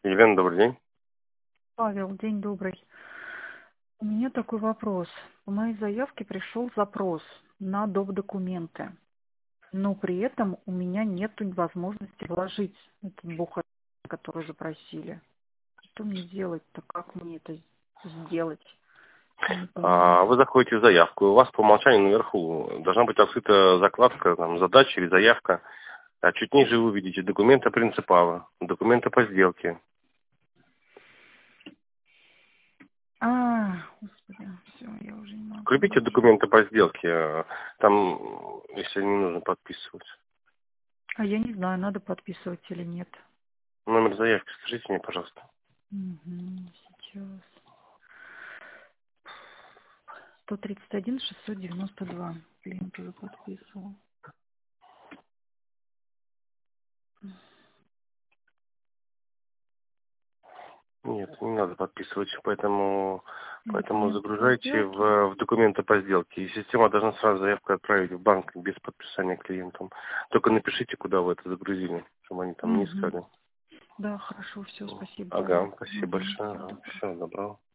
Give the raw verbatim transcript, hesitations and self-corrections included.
Елена, добрый день. Павел, день добрый. У меня такой вопрос. В моей заявке пришел запрос на доп. Документы, но при этом у меня нет возможности вложить этот бухгалтерию, который запросили. Что мне делать-то? Как мне это сделать? Я не А, понимаю. Вы заходите в заявку, у вас по умолчанию наверху должна быть открыта закладка, там, задача или заявка, а чуть ниже вы увидите документы принципала, документы по сделке. А, господи, все, я уже не могу Крепите даже. документы по сделке, там, если не нужно подписывать. А я не знаю, надо подписывать или нет. Номер заявки скажите мне, пожалуйста. Угу, сейчас. сто тридцать один шестьсот девяносто два. Клиент уже подписывал. Нет, не надо подписывать, поэтому, поэтому Документы по загружайте сделке. в, в документы по сделке. И система должна сразу заявку отправить в банк без подписания клиентам. Только напишите, куда вы это загрузили, чтобы они там не Угу. искали. Да, хорошо, все, спасибо, Павел. Ага, спасибо Угу, большое. всего Ага, доброго. всего доброго.